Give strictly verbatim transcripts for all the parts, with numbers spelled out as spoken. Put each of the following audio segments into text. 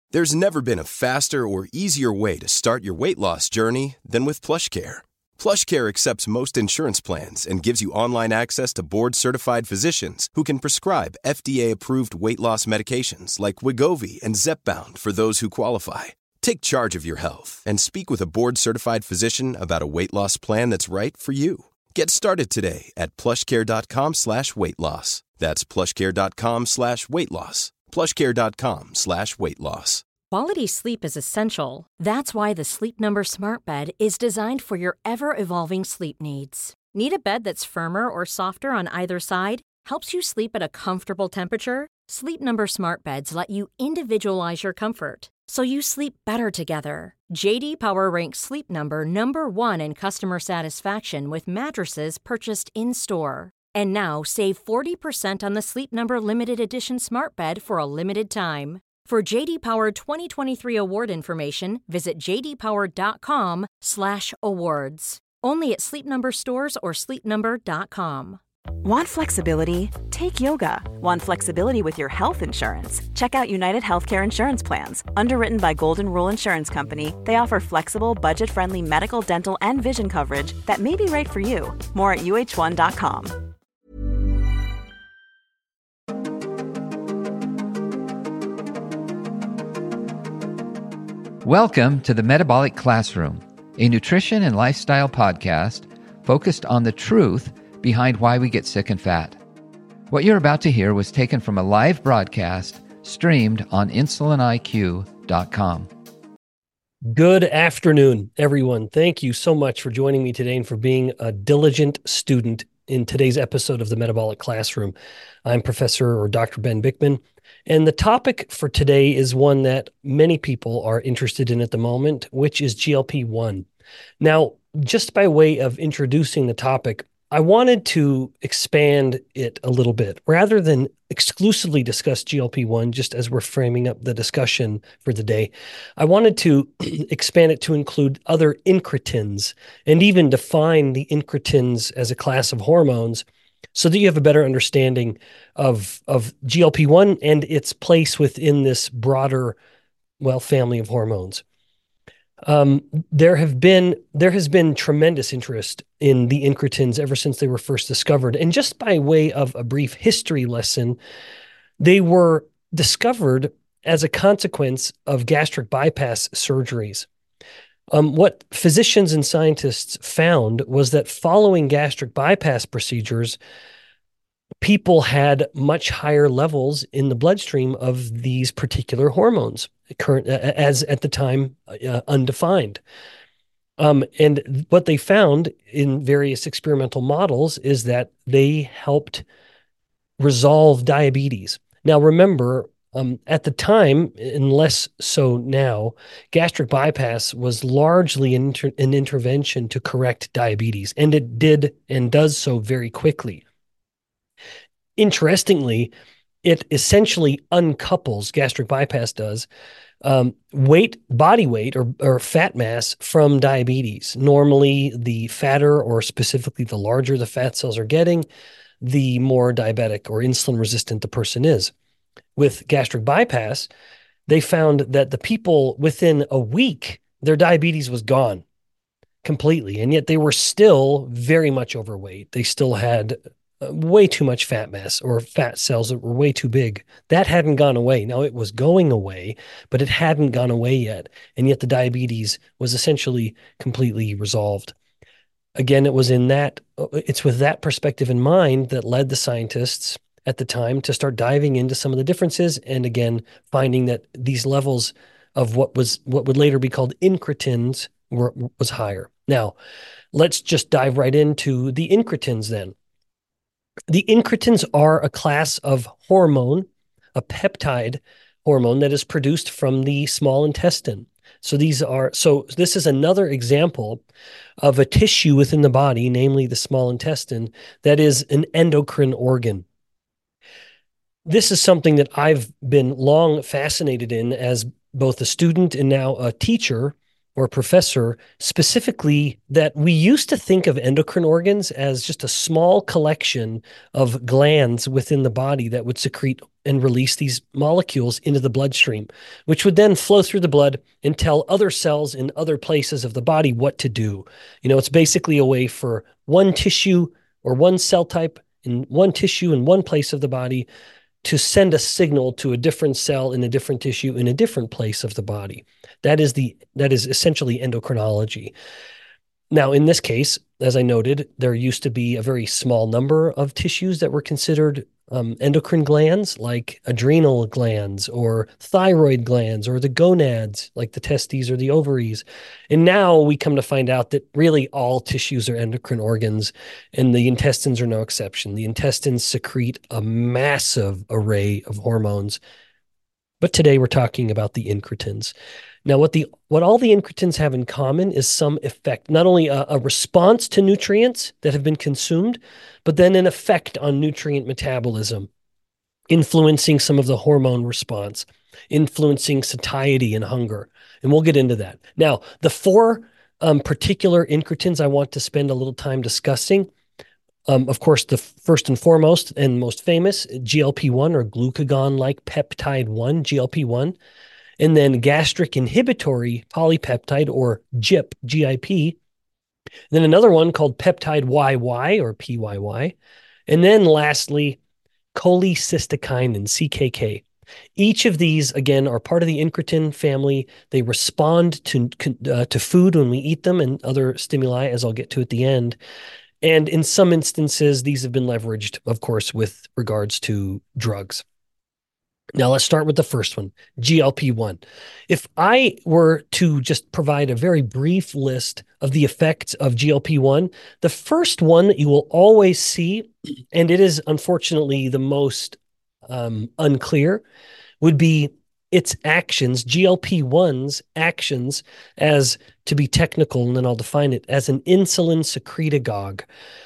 There's never been a faster or easier way to start your weight loss journey than with PlushCare. PlushCare accepts most insurance plans and gives you online access to board-certified physicians who can prescribe F D A-approved weight loss medications like Wegovy and Zepbound for those who qualify. Take charge of your health and speak with a board-certified physician about a weight loss plan that's right for you. Get started today at plushcare.com slash weight loss. That's plushcare.com slash weight loss. plushcare.com slash weight loss. Quality sleep is essential. That's why the Sleep Number Smart Bed is designed for your ever-evolving sleep needs. Need a bed that's firmer or softer on either side? Helps you sleep at a comfortable temperature? Sleep Number Smart Beds let you individualize your comfort, so you sleep better together. J D Power ranks Sleep Number number one in customer satisfaction with mattresses purchased in-store. And now, save forty percent on the Sleep Number Limited Edition Smart Bed for a limited time. For J D Power twenty twenty-three award information, visit jdpower.com slash awards. Only at Sleep Number stores or sleep number dot com. Want flexibility? Take yoga. Want flexibility with your health insurance? Check out United Healthcare Insurance Plans. Underwritten by Golden Rule Insurance Company, they offer flexible, budget-friendly medical, dental, and vision coverage that may be right for you. More at U H one dot com. Welcome to the Metabolic Classroom, a nutrition and lifestyle podcast focused on the truth behind why we get sick and fat. What you're about to hear was taken from a live broadcast streamed on insulin I Q dot com. Good afternoon, everyone. Thank you so much for joining me today and for being a diligent student in today's episode of the Metabolic Classroom. I'm Professor or Doctor Ben Bickman, and the topic for today is one that many people are interested in at the moment, which is G L P one. Now, just by way of introducing the topic, I wanted to expand it a little bit. Rather than exclusively discuss G L P one, just as we're framing up the discussion for the day, I wanted to expand it to include other incretins and even define the incretins as a class of hormones so that you have a better understanding of, of G L P one and its place within this broader, well, family of hormones. Um, there have been there has been tremendous interest in the incretins ever since they were first discovered. And just by way of a brief history lesson, they were discovered as a consequence of gastric bypass surgeries. Um, what physicians and scientists found was that following gastric bypass procedures, people had much higher levels in the bloodstream of these particular hormones, current as at the time uh, undefined. Um, and what they found in various experimental models is that they helped resolve diabetes. Now, remember, um, at the time, and less so now, gastric bypass was largely an, inter- an intervention to correct diabetes, and it did and does so very quickly. Interestingly, it essentially uncouples, gastric bypass does, um, weight, body weight or, or fat mass from diabetes. Normally, the fatter or specifically the larger the fat cells are getting, the more diabetic or insulin resistant the person is. With gastric bypass, they found that the people within a week, their diabetes was gone completely, and yet they were still very much overweight. They still had way too much fat mass or fat cells that were way too big. That hadn't gone away. Now it was going away, but it hadn't gone away yet. And yet the diabetes was essentially completely resolved. Again, it was in that, it's with that perspective in mind that led the scientists at the time to start diving into some of the differences. And again, finding that these levels of what was, what would later be called incretins were, was higher. Now, let's just dive right into the incretins then. The incretins are a class of hormone, a peptide hormone that is produced from the small intestine. So these are, so this is another example of a tissue within the body, namely the small intestine, that is an endocrine organ. This is something that I've been long fascinated in as both a student and now a teacher or professor, specifically that we used to think of endocrine organs as just a small collection of glands within the body that would secrete and release these molecules into the bloodstream, which would then flow through the blood and tell other cells in other places of the body what to do. You know, it's basically a way for one tissue or one cell type in one tissue in one place of the body to send a signal to a different cell in a different tissue in a different place of the body. That is the that is essentially endocrinology. Now, in this case, as I noted, there used to be a very small number of tissues that were considered um, endocrine glands, like adrenal glands or thyroid glands or the gonads, like the testes or the ovaries. And now we come to find out that really all tissues are endocrine organs, and the intestines are no exception. The intestines secrete a massive array of hormones. But today we're talking about the incretins. Now, what the what all the incretins have in common is some effect, not only a, a response to nutrients that have been consumed, but then an effect on nutrient metabolism, influencing some of the hormone response, influencing satiety and hunger. And we'll get into that. Now, the four um, particular incretins I want to spend a little time discussing, Um, of course, the first and foremost and most famous, G L P one or glucagon-like peptide one, G L P one, and then gastric inhibitory polypeptide or G I P, G I P. Then another one called peptide Y Y or P Y Y. And then lastly, cholecystokinin, C K K. Each of these, again, are part of the incretin family. They respond to, uh, to food when we eat them and other stimuli, as I'll get to at the end. And in some instances, these have been leveraged, of course, with regards to drugs. Now, let's start with the first one, G L P one. If I were to just provide a very brief list of the effects of G L P one, the first one that you will always see, and it is unfortunately the most um, unclear, would be its actions, G L P one's actions, as, to be technical, and then I'll define it, as an insulin secretagogue.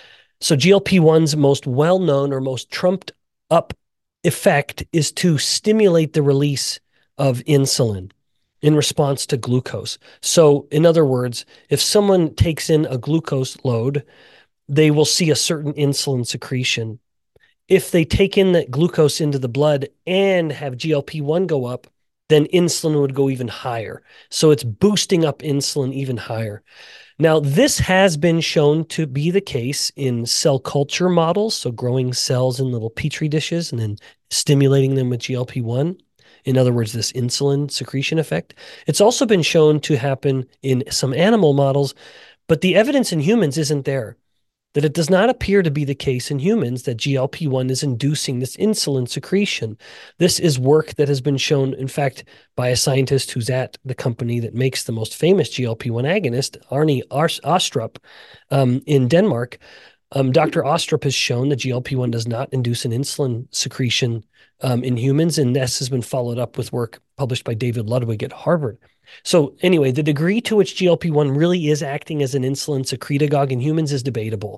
So G L P one's most well-known or most trumped up effect is to stimulate the release of insulin in response to glucose. So in other words, if someone takes in a glucose load, they will see a certain insulin secretion. If they take in that glucose into the blood and have G L P one go up, then insulin would go even higher. So it's boosting up insulin even higher. Now, this has been shown to be the case in cell culture models, so growing cells in little petri dishes and then stimulating them with G L P one. In other words, this insulin secretion effect. It's also been shown to happen in some animal models, but the evidence in humans isn't there. That it does not appear to be the case in humans that G L P one is inducing this insulin secretion. This is work that has been shown, in fact, by a scientist who's at the company that makes the most famous G L P one agonist, Arne Ostrup, um, in Denmark. Um, Doctor Ostrup has shown that G L P one does not induce an insulin secretion um, in humans, and this has been followed up with work published by David Ludwig at Harvard. So anyway, the degree to which G L P one really is acting as an insulin secretagogue in humans is debatable.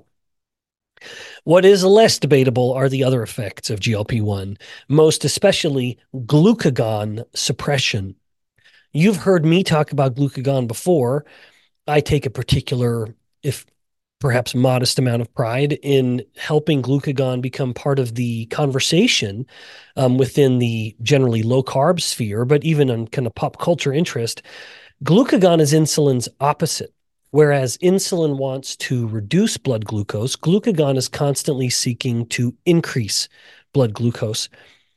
What is less debatable are the other effects of G L P one, most especially glucagon suppression. You've heard me talk about glucagon before. I take a particular, if perhaps modest amount of pride in helping glucagon become part of the conversation um, within the generally low-carb sphere, but even on kind of pop culture interest. Glucagon is insulin's opposite. Whereas insulin wants to reduce blood glucose, glucagon is constantly seeking to increase blood glucose.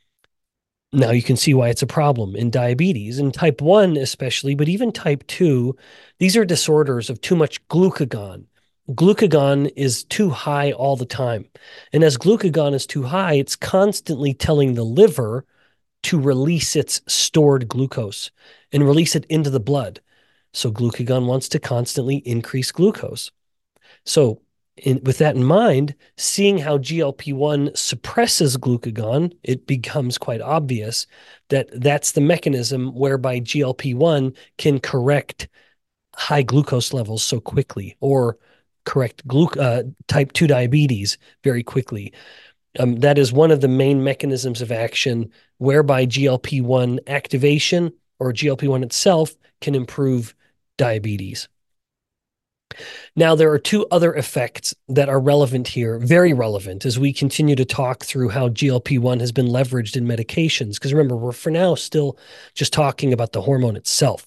Now you can see why it's a problem in diabetes, in type one especially, but even type two. These are disorders of too much glucagon. Glucagon is too high all the time. And as glucagon is too high, it's constantly telling the liver to release its stored glucose and release it into the blood. So glucagon wants to constantly increase glucose. So in, with that in mind, seeing how G L P one suppresses glucagon, it becomes quite obvious that that's the mechanism whereby G L P one can correct high glucose levels so quickly, or correct glu- uh, type two diabetes very quickly. Um, that is one of the main mechanisms of action whereby G L P one activation or G L P one itself can improve diabetes. Now, there are two other effects that are relevant here, very relevant, as we continue to talk through how G L P one has been leveraged in medications. Because remember, we're for now still just talking about the hormone itself.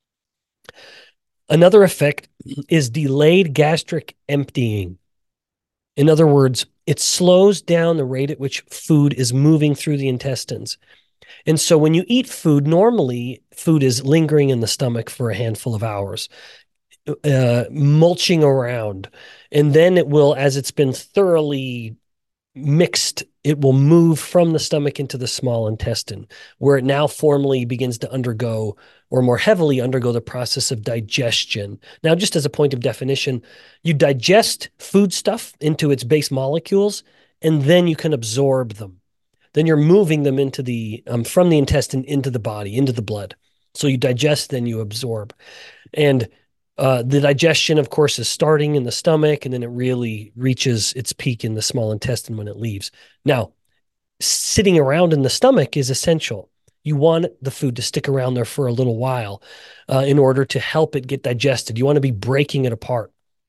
Another effect is delayed gastric emptying. In other words, it slows down the rate at which food is moving through the intestines. And so when you eat food, normally food is lingering in the stomach for a handful of hours, uh, mulching around. And then it will, as it's been thoroughly mixed, it will move from the stomach into the small intestine, where it now formally begins to undergo, or more heavily undergo, the process of digestion. Now, just as a point of definition, you digest foodstuff into its base molecules, and then you can absorb them. Then you're moving them into the um, from the intestine into the body, into the blood. So you digest, then you absorb. And uh, the digestion, of course, is starting in the stomach, and then it really reaches its peak in the small intestine when it leaves. Now, sitting around in the stomach is essential. You want the food to stick around there for a little while uh, in order to help it get digested. You want to be breaking it apart.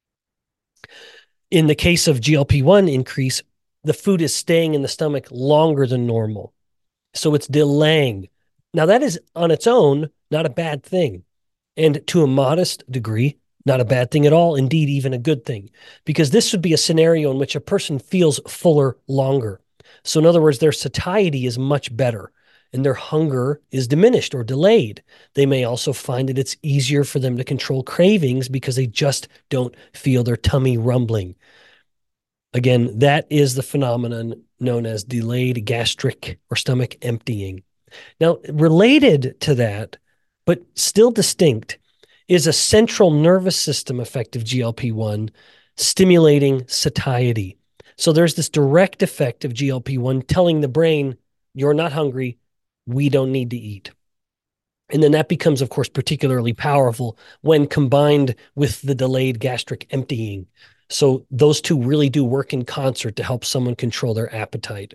In the case of G L P one increase, the food is staying in the stomach longer than normal. So it's delaying. Now, that is on its own not a bad thing. And to a modest degree, not a bad thing at all. Indeed, even a good thing. Because this would be a scenario in which a person feels fuller longer. So in other words, their satiety is much better and their hunger is diminished or delayed. They may also find that it's easier for them to control cravings because they just don't feel their tummy rumbling. Again, that is the phenomenon known as delayed gastric or stomach emptying. Now, related to that, but still distinct, is a central nervous system effect of G L P one stimulating satiety. So there's this direct effect of G L P one telling the brain, you're not hungry, we don't need to eat. And then that becomes, of course, particularly powerful when combined with the delayed gastric emptying. So those two really do work in concert to help someone control their appetite.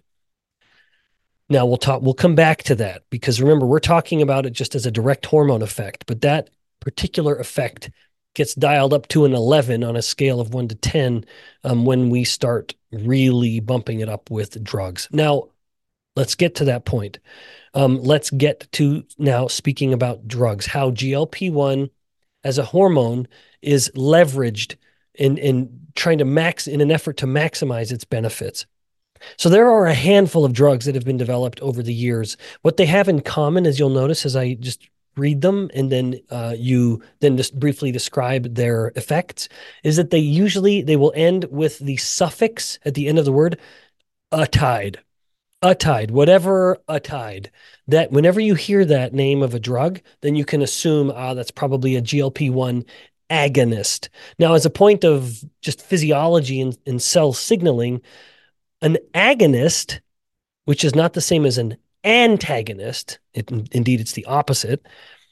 Now we'll talk, we'll come back to that because remember, we're talking about it just as a direct hormone effect, but that particular effect gets dialed up to an eleven on a scale of one to ten um, when we start really bumping it up with drugs. Now, let's get to that point. Um, let's get to now speaking about drugs, how G L P one as a hormone is leveraged in, in trying to max in an effort to maximize its benefits. So there are a handful of drugs that have been developed over the years. What they have in common, as you'll notice as I just read them and then uh, you then just briefly describe their effects, is that they usually, they will end with the suffix at the end of the word, atide. Atide, whatever atide. That whenever you hear that name of a drug, then you can assume, ah, that's probably a G L P one agonist. Now, as a point of just physiology and, and cell signaling, an agonist, which is not the same as an antagonist, it, indeed it's the opposite,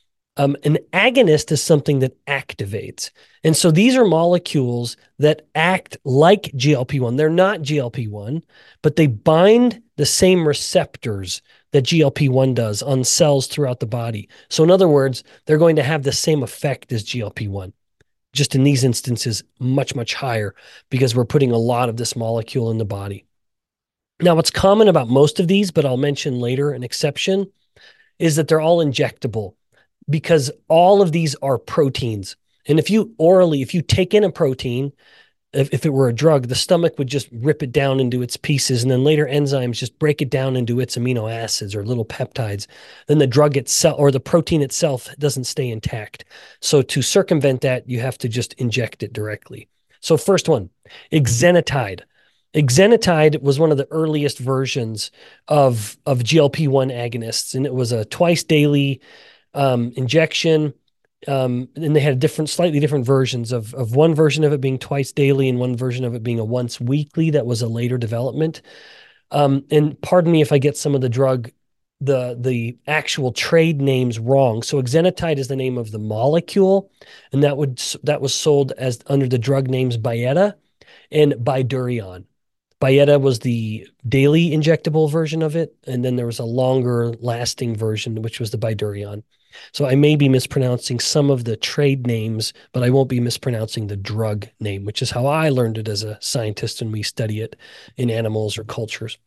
um, an agonist is something that activates. And so these are molecules that act like G L P one. They're not G L P one, but they bind the same receptors that G L P one does on cells throughout the body. So in other words, they're going to have the same effect as G L P one. Just in these instances, much, much higher because we're putting a lot of this molecule in the body. Now, what's common about most of these, but I'll mention later an exception, is that they're all injectable because all of these are proteins. And if you orally, if you take in a protein, if, if it were a drug, the stomach would just rip it down into its pieces, and then later enzymes just break it down into its amino acids or little peptides. Then the drug itself or the protein itself doesn't stay intact. So to circumvent that, you have to just inject it directly. So first one, exenatide. Exenatide was one of the earliest versions of, of G L P one agonists, and it was a twice daily um, injection. Um, and they had different, slightly different versions of, of one version of it being twice daily and one version of it being a once weekly. That was a later development. Um, and pardon me if I get some of the drug, the, the actual trade names wrong. So exenatide is the name of the molecule, and that would, that was sold as under the drug names Byetta and Bydureon. Byetta was the daily injectable version of it, and then there was a longer lasting version, which was the Bydureon. So I may be mispronouncing some of the trade names, but I won't be mispronouncing the drug name, which is how I learned it as a scientist when we study it in animals or cultures.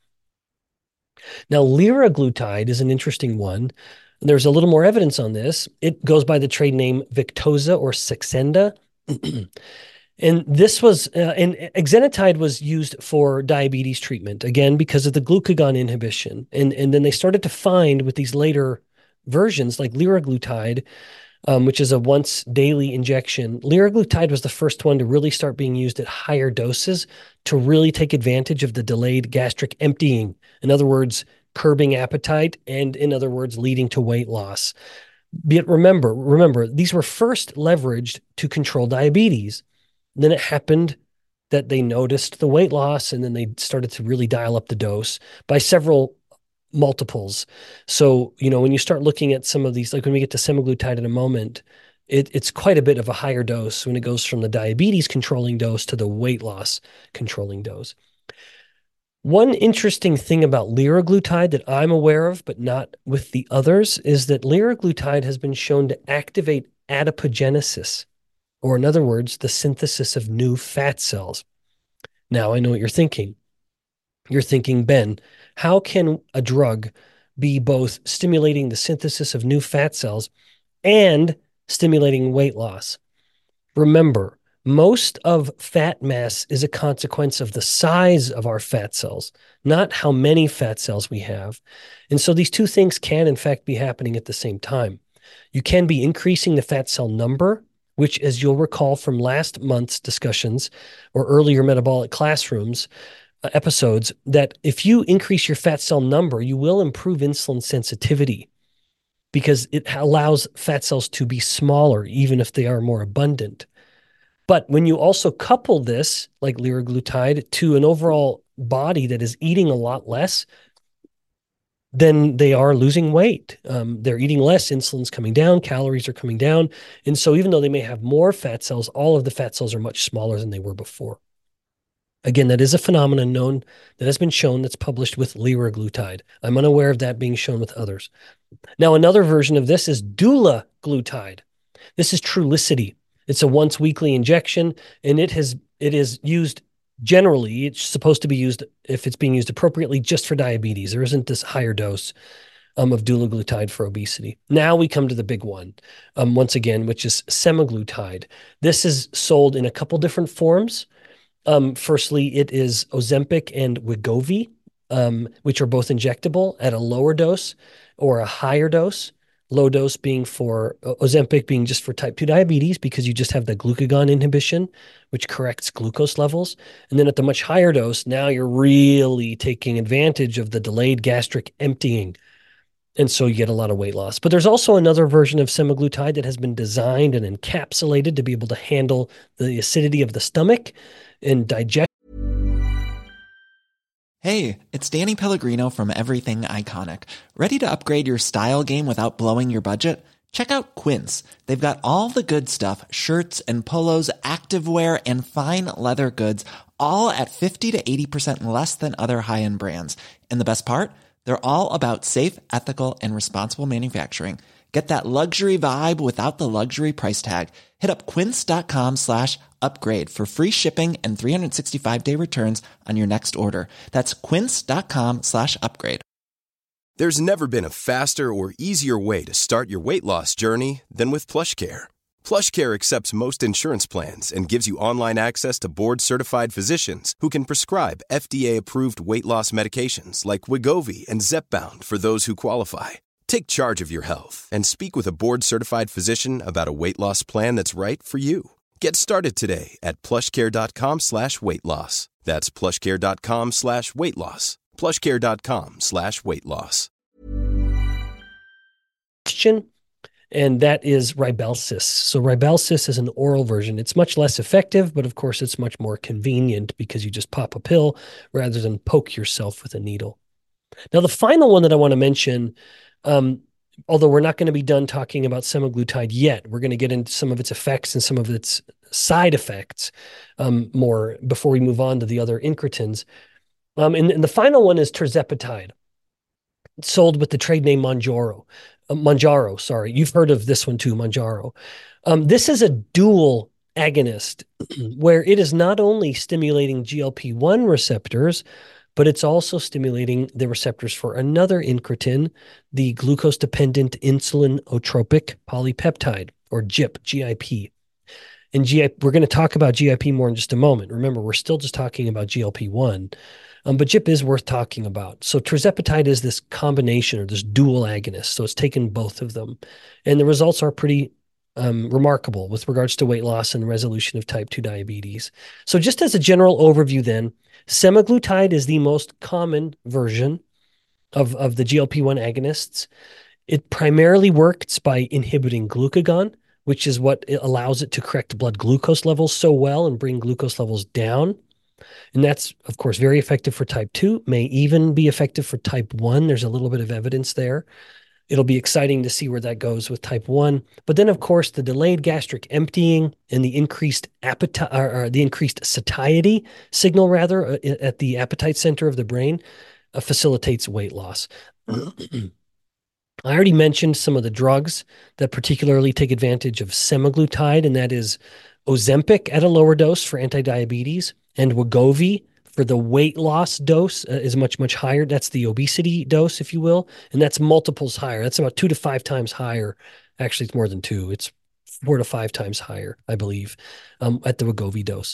Now, liraglutide is an interesting one. There's a little more evidence on this. It goes by the trade name Victoza or Saxenda. And this was, uh, and exenatide was used for diabetes treatment, again, because of the glucagon inhibition. And, and then they started to find with these later versions like liraglutide, um, which is a once daily injection. Liraglutide was the first one to really start being used at higher doses to really take advantage of the delayed gastric emptying. In other words, curbing appetite, and in other words, leading to weight loss. But remember, remember, these were first leveraged to control diabetes. Then it happened that they noticed the weight loss, and then they started to really dial up the dose by several multiples. So, you know, when you start looking at some of these, like when we get to semaglutide in a moment, it, it's quite a bit of a higher dose when it goes from the diabetes controlling dose to the weight loss controlling dose. One interesting thing about liraglutide that I'm aware of, but not with the others, is that liraglutide has been shown to activate adipogenesis, or in other words, the synthesis of new fat cells. Now, I know what you're thinking. You're thinking, Ben, how can a drug be both stimulating the synthesis of new fat cells and stimulating weight loss? Remember, most of fat mass is a consequence of the size of our fat cells, not how many fat cells we have. And so these two things can, in fact, be happening at the same time. You can be increasing the fat cell number, which, as you'll recall from last month's discussions or earlier metabolic classrooms uh, episodes, that if you increase your fat cell number, you will improve insulin sensitivity because it allows fat cells to be smaller, even if they are more abundant. But when you also couple this, like liraglutide, to an overall body that is eating a lot less, then they are losing weight. Um, they're eating less, insulin's coming down, calories are coming down. And so even though they may have more fat cells, all of the fat cells are much smaller than they were before. Again, that is a phenomenon known that has been shown that's published with liraglutide. I'm unaware of that being shown with others. Now, another version of this is dulaglutide. This is Trulicity. It's a once weekly injection, and it has it is used generally. It's supposed to be used, if it's being used appropriately, just for diabetes. There isn't this higher dose um, of dulaglutide for obesity. Now we come to the big one, um, once again, which is semaglutide. This is sold in a couple different forms. Um, firstly, it is Ozempic and Wegovy, um, which are both injectable at a lower dose or a higher dose. Low dose being for uh, Ozempic being just for type two diabetes because you just have the glucagon inhibition, which corrects glucose levels. And then at the much higher dose, now you're really taking advantage of the delayed gastric emptying. And so you get a lot of weight loss. But there's also another version of semaglutide that has been designed and encapsulated to be able to handle the acidity of the stomach and digest. Hey, it's Danny Pellegrino from Everything Iconic. Ready to upgrade your style game without blowing your budget? Check out Quince. They've got all the good stuff, shirts and polos, activewear, and fine leather goods, all at fifty to eighty percent less than other high-end brands. And the best part? They're all about safe, ethical, and responsible manufacturing. Get that luxury vibe without the luxury price tag. Hit up quince.com slash upgrade for free shipping and three sixty-five day returns on your next order. That's quince.com slash upgrade. There's never been a faster or easier way to start your weight loss journey than with PlushCare. PlushCare accepts most insurance plans and gives you online access to board-certified physicians who can prescribe F D A-approved weight loss medications like Wegovy and Zepbound for those who qualify. Take charge of your health and speak with a board-certified physician about a weight loss plan that's right for you. Get started today at plushcare.com slash weight loss. That's plushcare.com slash weight loss. plushcare.com slash weight loss. And that is Rybelsus. So Rybelsus is an oral version. It's much less effective, but of course it's much more convenient because you just pop a pill rather than poke yourself with a needle. Now, the final one that I want to mention, um, although we're not going to be done talking about semaglutide yet, we're going to get into some of its effects and some of its side effects um, more before we move on to the other incretins. Um, and, and the final one is tirzepatide. sold with the trade name Mounjaro. Uh, Mounjaro, sorry. You've heard of this one too, Mounjaro. Um, this is a dual agonist where it is not only stimulating G L P one receptors, but it's also stimulating the receptors for another incretin, the glucose-dependent insulinotropic polypeptide, or G I P, G I P. And G I P, we're going to talk about G I P more in just a moment. Remember, we're still just talking about G L P one, um, but G I P is worth talking about. So tirzepatide is this combination or this dual agonist. So it's taken both of them. And the results are pretty um, remarkable with regards to weight loss and resolution of type two diabetes. So just as a general overview then, semaglutide is the most common version of, of the G L P one agonists. It primarily works by inhibiting glucagon, which is what it allows it to correct blood glucose levels so well and bring glucose levels down. And that's, of course, very effective for type two, may even be effective for type one. There's a little bit of evidence there. It'll be exciting to see where that goes with type one. But then, of course, the delayed gastric emptying and the increased appetite, or, or the increased satiety signal, rather, uh, at the appetite center of the brain uh, facilitates weight loss. I already mentioned some of the drugs that particularly take advantage of semaglutide, and that is Ozempic at a lower dose for anti-diabetes, and Wegovy for the weight loss dose uh, is much, much higher. That's the obesity dose, if you will, and that's multiples higher. That's about two to five times higher. Actually, it's more than two. It's four to five times higher, I believe, um, at the Wegovy dose.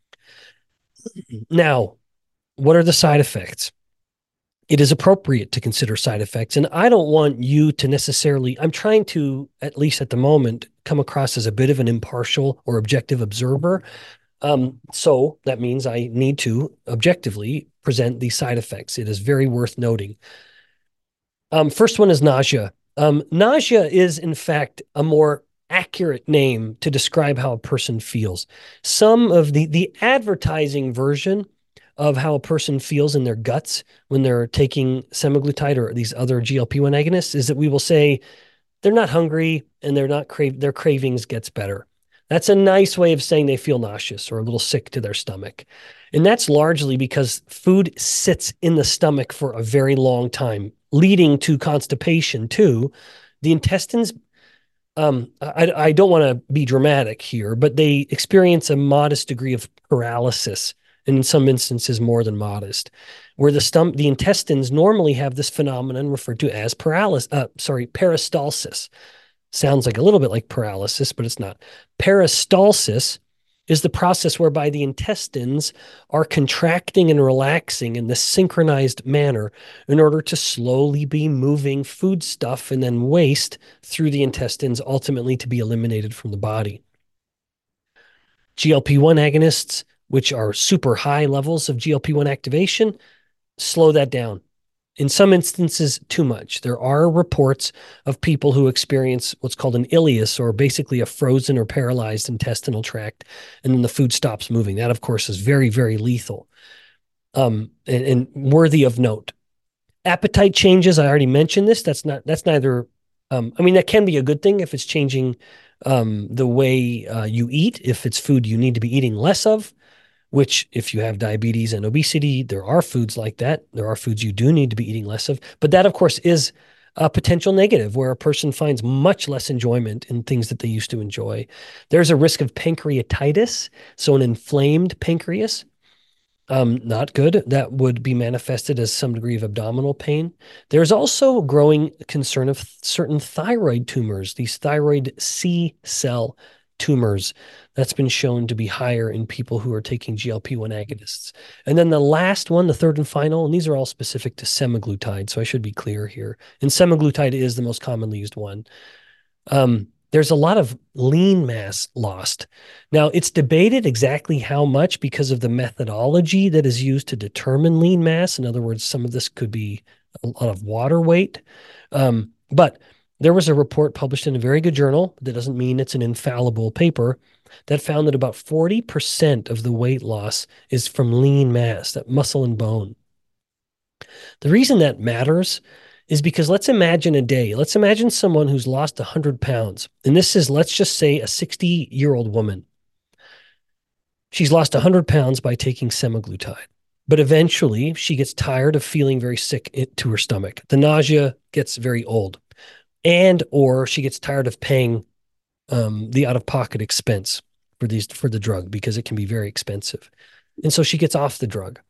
Now, what are the side effects? It is appropriate to consider side effects. And I don't want you to necessarily, I'm trying to, at least at the moment, come across as a bit of an impartial or objective observer. Um, so that means I need to objectively present these side effects. It is very worth noting. Um, first one is nausea. Um, nausea is, in fact, a more accurate name to describe how a person feels. Some of the, the advertising version of how a person feels in their guts when they're taking semaglutide or these other G L P one agonists is that we will say they're not hungry and they're not crave their cravings gets better. That's a nice way of saying they feel nauseous or a little sick to their stomach. And that's largely because food sits in the stomach for a very long time, leading to constipation too. The intestines, um, I, I don't want to be dramatic here, but they experience a modest degree of paralysis, and in some instances more than modest, where the stom- the intestines normally have this phenomenon referred to as paralysis, uh, sorry, peristalsis. Sounds like a little bit like paralysis, but it's not. Peristalsis is the process whereby the intestines are contracting and relaxing in this synchronized manner in order to slowly be moving foodstuff and then waste through the intestines, ultimately to be eliminated from the body. G L P one agonists, which are super high levels of G L P one activation, slow that down. In some instances, too much. There are reports of people who experience what's called an ileus, or basically a frozen or paralyzed intestinal tract, and then the food stops moving. That, of course, is very, very lethal um, and, and worthy of note. Appetite changes, I already mentioned this. That's not. That's neither. Um, I mean, that can be a good thing if it's changing um, the way uh, you eat. If it's food you need to be eating less of, which if you have diabetes and obesity, there are foods like that. There are foods you do need to be eating less of. But that, of course, is a potential negative where a person finds much less enjoyment in things that they used to enjoy. There's a risk of pancreatitis, so an inflamed pancreas. Um, not good. That would be manifested as some degree of abdominal pain. There's also growing concern of certain thyroid tumors, these thyroid C cell tumors. That's been shown to be higher in people who are taking G L P one agonists. And then the last one, the third and final, and these are all specific to semaglutide, so I should be clear here. And semaglutide is the most commonly used one. Um, there's a lot of lean mass lost. Now, it's debated exactly how much because of the methodology that is used to determine lean mass. In other words, some of this could be a lot of water weight. Um, but there was a report published in a very good journal, that doesn't mean it's an infallible paper, that found that about forty percent of the weight loss is from lean mass, that muscle and bone. The reason that matters is because let's imagine a day. Let's imagine someone who's lost one hundred pounds. And this is, let's just say, a sixty-year-old woman. She's lost one hundred pounds by taking semaglutide. But eventually she gets tired of feeling very sick to her stomach. The nausea gets very old, and or she gets tired of paying um, the out-of-pocket expense for these for the drug because it can be very expensive. And so she gets off the drug.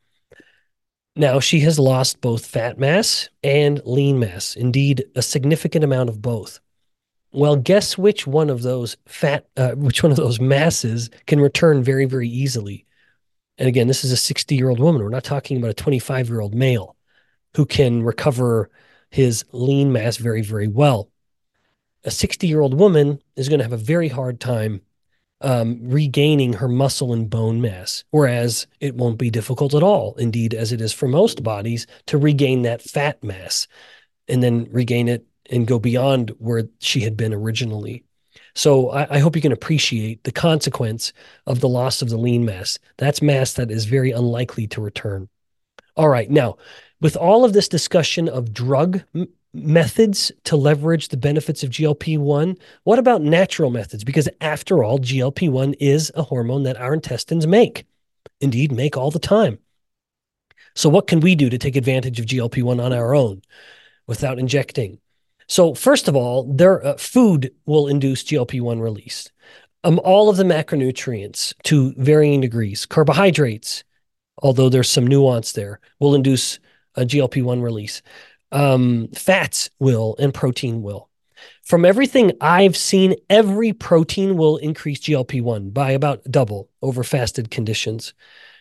Now she has lost both fat mass and lean mass, indeed a significant amount of both. Well, guess which one of those fat, uh, which one of those masses can return very, very easily? And again, this is a sixty-year-old woman. We're not talking about a twenty-five-year-old male who can recover his lean mass very, very well. A sixty-year-old woman is going to have a very hard time um, regaining her muscle and bone mass, whereas it won't be difficult at all, indeed, as it is for most bodies, to regain that fat mass and then regain it and go beyond where she had been originally. So I, I hope you can appreciate the consequence of the loss of the lean mass. That's mass that is very unlikely to return. All right. Now, with all of this discussion of drug m- methods to leverage the benefits of G L P one, what about natural methods? Because after all, G L P one is a hormone that our intestines make, indeed make all the time. So what can we do to take advantage of G L P one on our own without injecting? So first of all, their uh, food will induce G L P one release. Um, all of the macronutrients to varying degrees. Carbohydrates, although there's some nuance there, will induce a G L P one release. Um, fats will, and protein will. From everything I've seen, every protein will increase G L P one by about double over fasted conditions.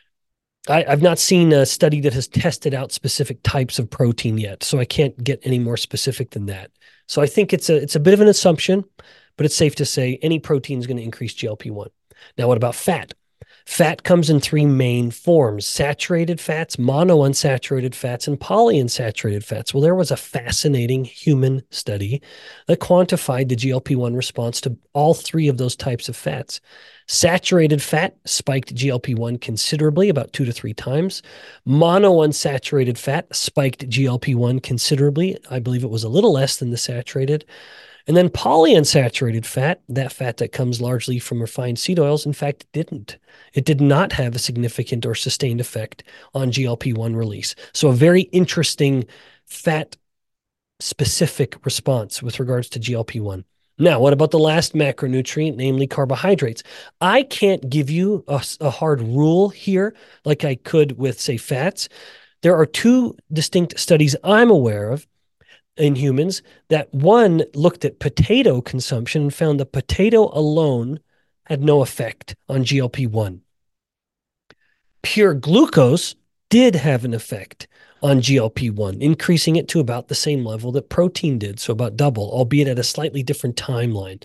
I, I've not seen a study that has tested out specific types of protein yet, so I can't get any more specific than that. So I think it's a it's a bit of an assumption, but it's safe to say any protein is going to increase G L P one. Now, what about fat? Fat comes in three main forms: saturated fats, monounsaturated fats, and polyunsaturated fats. Well, there was a fascinating human study that quantified the G L P one response to all three of those types of fats. Saturated fat spiked G L P one considerably, about two to three times. Monounsaturated fat spiked G L P one considerably. I believe it was a little less than the saturated. And then polyunsaturated fat, that fat that comes largely from refined seed oils, in fact, didn't. It did not have a significant or sustained effect on G L P one release. So a very interesting fat-specific response with regards to G L P one. Now, what about the last macronutrient, namely carbohydrates? I can't give you a, a hard rule here like I could with, say, fats. There are two distinct studies I'm aware of in humans that one looked at potato consumption and found that potato alone had no effect on G L P one. Pure glucose did have an effect on G L P one, increasing it to about the same level that protein did, so about double, albeit at a slightly different timeline.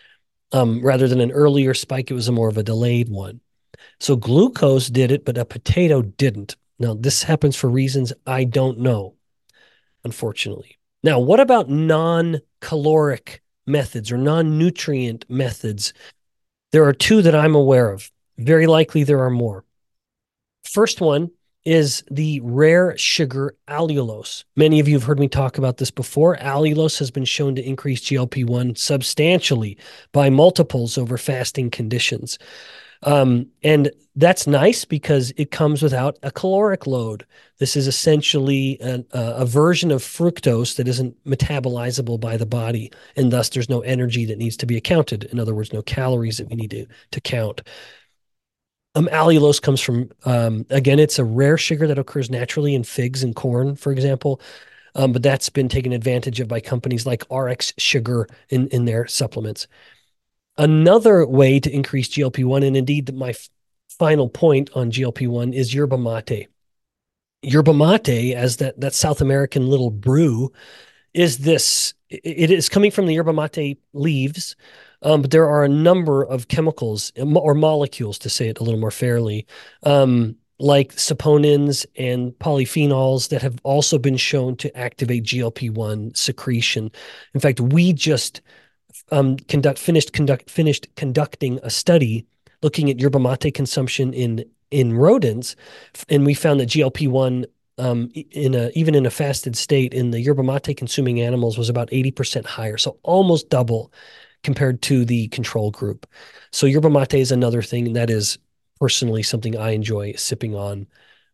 Um, rather than an earlier spike, it was a more of a delayed one. So glucose did it, but a potato didn't. Now, this happens for reasons I don't know, unfortunately. Now, what about non-caloric methods or non-nutrient methods? There are two that I'm aware of. Very likely there are more. First one is the rare sugar allulose. Many of you have heard me talk about this before. Allulose has been shown to increase G L P one substantially by multiples over fasting conditions. Um, and that's nice because it comes without a caloric load. This is essentially an, uh, a version of fructose that isn't metabolizable by the body, and thus there's no energy that needs to be accounted. In other words, no calories that we need to, to count. Um, allulose comes from, um, again, it's a rare sugar that occurs naturally in figs and corn, for example, um, but that's been taken advantage of by companies like R X Sugar in, in their supplements. Another way to increase G L P one, and indeed my f- final point on G L P one, is yerba mate. Yerba mate, as that, that South American little brew, is this, it is coming from the yerba mate leaves, um, but there are a number of chemicals or molecules, to say it a little more fairly, um, like saponins and polyphenols that have also been shown to activate G L P one secretion. In fact, we just um, conduct finished conduct finished conducting a study looking at yerba mate consumption in in rodents, and we found that G L P one Um, in a, even in a fasted state in the yerba mate consuming animals was about eighty percent higher, so almost double compared to the control group. So yerba mate is another thing that is personally something I enjoy sipping on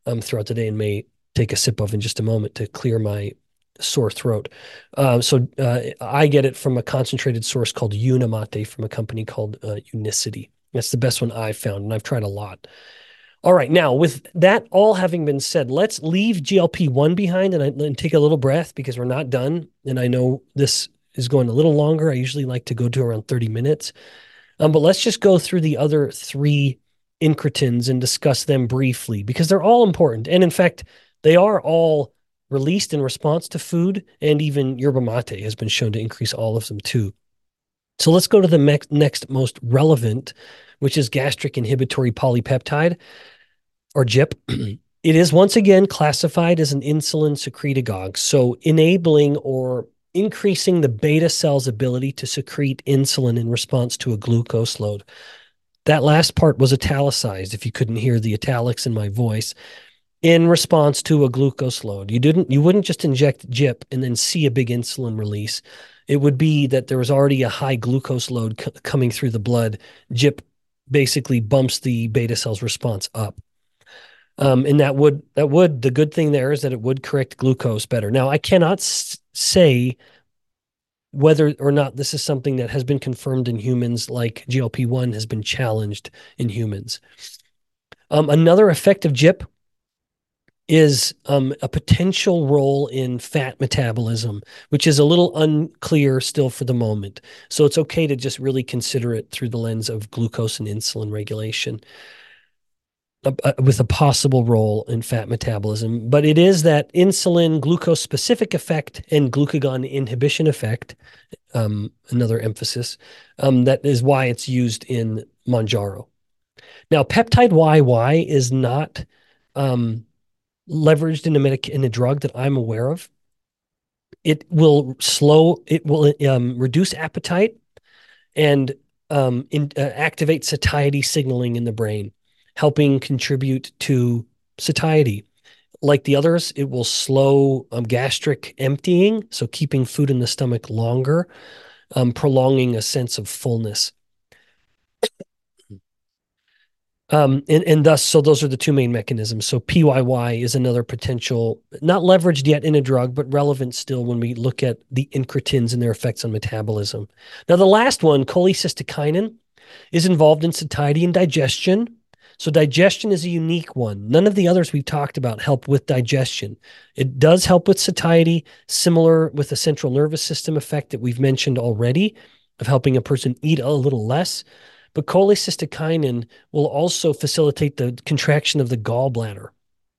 um, throughout the day and may take a sip of in just a moment to clear my sore throat. Uh, so uh, I get it from a concentrated source called Unimate from a company called uh, Unicity. That's the best one I've found, and I've tried a lot. All right, now with that all having been said, let's leave G L P one behind and, and take a little breath because we're not done. And I know this is going a little longer. I usually like to go to around thirty minutes. Um, but let's just go through the other three incretins and discuss them briefly because they're all important. And in fact, they are all released in response to food, and even yerba mate has been shown to increase all of them too. So let's go to the next, next most relevant, which is gastric inhibitory polypeptide, or G I P. It is once again classified as an insulin secretagogue, so enabling or increasing the beta cell's ability to secrete insulin in response to a glucose load. That last part was italicized, if you couldn't hear the italics in my voice. In response to a glucose load, you didn't, you wouldn't just inject G I P and then see a big insulin release. It would be that there was already a high glucose load c- coming through the blood. G I P basically bumps the beta cell's response up. Um, and that would, that would, the good thing there is that it would correct glucose better. Now, I cannot s- say whether or not this is something that has been confirmed in humans, like G L P one has been challenged in humans. Um, another effect of G I P is um, a potential role in fat metabolism, which is a little unclear still for the moment. So it's okay to just really consider it through the lens of glucose and insulin regulation uh, uh, with a possible role in fat metabolism. But it is that insulin glucose-specific effect and glucagon inhibition effect, um, another emphasis, um, that is why it's used in Mounjaro. Now, peptide Y Y is not um, leveraged in a medic in a drug that I'm aware of. It will slow, it will um, reduce appetite and um, in, uh, activate satiety signaling in the brain, helping contribute to satiety. Like the others, it will slow um, gastric emptying, so keeping food in the stomach longer, um, prolonging a sense of fullness. Um, and, and thus, so those are the two main mechanisms. So P Y Y is another potential, not leveraged yet in a drug, but relevant still when we look at the incretins and their effects on metabolism. Now, the last one, cholecystokinin, is involved in satiety and digestion. So digestion is a unique one. None of the others we've talked about help with digestion. It does help with satiety, similar with the central nervous system effect that we've mentioned already of helping a person eat a little less. But cholecystokinin will also facilitate the contraction of the gallbladder.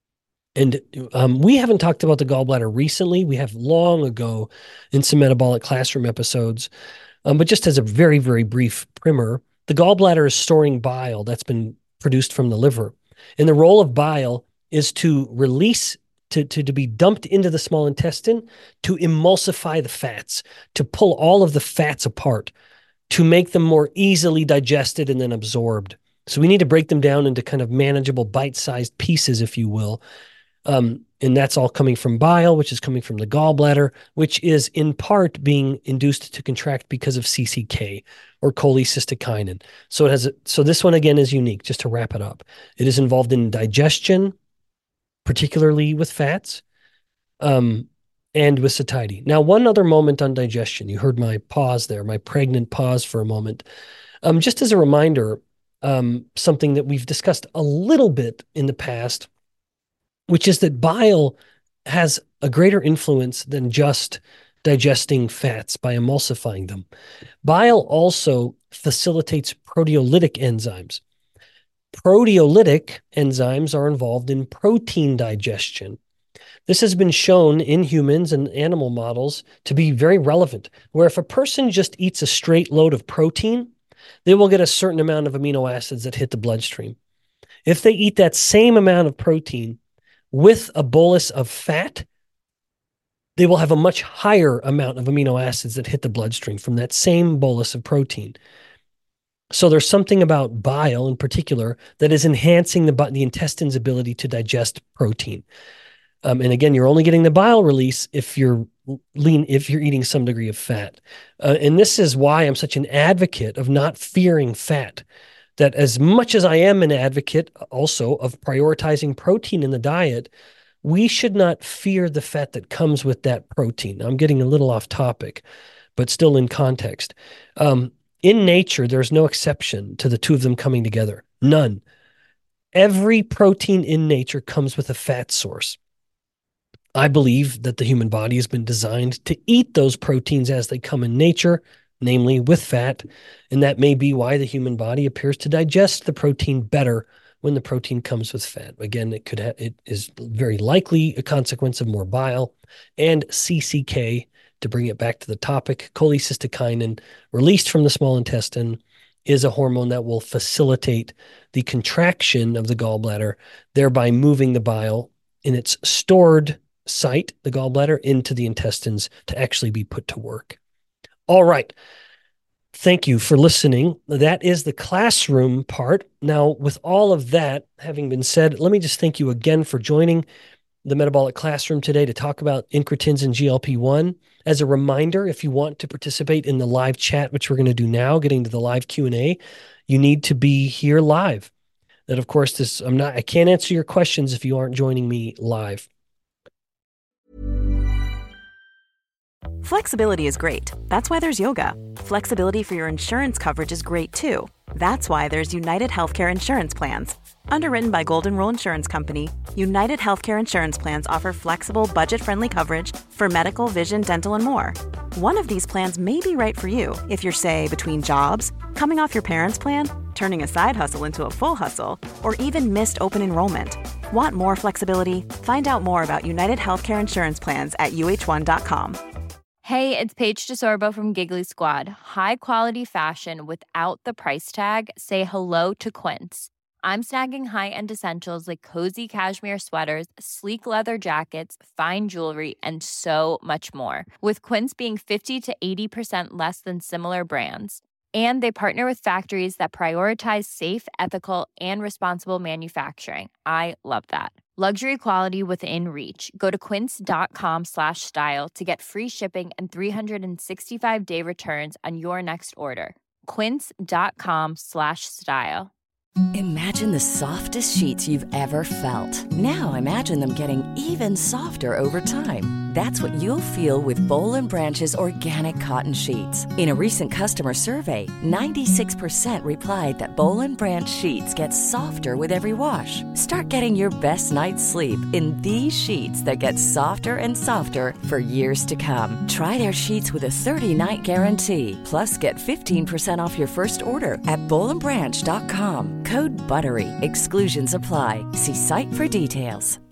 And um, we haven't talked about the gallbladder recently. We have long ago in some metabolic classroom episodes. Um, but just as a very, very brief primer, the gallbladder is storing bile that's been produced from the liver. And the role of bile is to release, to, to, to be dumped into the small intestine, to emulsify the fats, to pull all of the fats apart, to make them more easily digested and then absorbed. So we need to break them down into kind of manageable bite-sized pieces, if you will. Um, and that's all coming from bile, which is coming from the gallbladder, which is in part being induced to contract because of C C K or cholecystokinin. So it has a, so this one again is unique, just to wrap it up. It is involved in digestion, particularly with fats. Um, and with satiety. Now, one other moment on digestion. You heard my pause there, my pregnant pause for a moment. Um, just as a reminder, um, something that we've discussed a little bit in the past, which is that bile has a greater influence than just digesting fats by emulsifying them. Bile also facilitates proteolytic enzymes. Proteolytic enzymes are involved in protein digestion. This has been shown in humans and animal models to be very relevant, where if a person just eats a straight load of protein, they will get a certain amount of amino acids that hit the bloodstream. If they eat that same amount of protein with a bolus of fat, they will have a much higher amount of amino acids that hit the bloodstream from that same bolus of protein. So there's something about bile in particular that is enhancing the, the intestine's ability to digest protein. Um, and again, you're only getting the bile release if you're lean, if you're eating some degree of fat. Uh, and this is why I'm such an advocate of not fearing fat. that as much as I am an advocate also of prioritizing protein in the diet, we should not fear the fat that comes with that protein. I'm getting a little off topic, but still in context. Um, in nature, there's no exception to the two of them coming together. None. Every protein in nature comes with a fat source. I believe that the human body has been designed to eat those proteins as they come in nature, namely with fat, and that may be why the human body appears to digest the protein better when the protein comes with fat. Again, it could ha- it is very likely a consequence of more bile and C C K, to bring it back to the topic. Cholecystokinin, released from the small intestine, is a hormone that will facilitate the contraction of the gallbladder, thereby moving the bile in its stored site, the gallbladder, into the intestines to actually be put to work. All right. Thank you for listening. That is the classroom part. Now, with all of that having been said, let me just thank you again for joining the Metabolic Classroom today to talk about incretins and G L P one. As a reminder, if you want to participate in the live chat, which we're going to do now, getting to the live Q and A, you need to be here live. That, of course, this I'm not. I can't answer your questions if you aren't joining me live. Flexibility is great. That's why there's yoga. Flexibility for your insurance coverage is great too. That's why there's United Healthcare Insurance Plans. Underwritten by Golden Rule Insurance Company, United Healthcare Insurance Plans offer flexible, budget-friendly coverage for medical, vision, dental, and more. One of these plans may be right for you if you're, say, between jobs, coming off your parents' plan, turning a side hustle into a full hustle, or even missed open enrollment. Want more flexibility? Find out more about United Healthcare Insurance Plans at U H one dot com. Hey, it's Paige DeSorbo from Giggly Squad. High quality fashion without the price tag. Say hello to Quince. I'm snagging high-end essentials like cozy cashmere sweaters, sleek leather jackets, fine jewelry, and so much more. With Quince being fifty to eighty percent less than similar brands. And they partner with factories that prioritize safe, ethical, and responsible manufacturing. I love that. Luxury quality within reach. Go to quince.com slash style to get free shipping and three sixty-five day returns on your next order. Quince.com slash style. Imagine the softest sheets you've ever felt. Now imagine them getting even softer over time. That's what you'll feel with Boll and Branch's organic cotton sheets. In a recent customer survey, ninety-six percent replied that Boll and Branch sheets get softer with every wash. Start getting your best night's sleep in these sheets that get softer and softer for years to come. Try their sheets with a thirty-night guarantee. Plus, get fifteen percent off your first order at boll and branch dot com. Code BUTTERY. Exclusions apply. See site for details.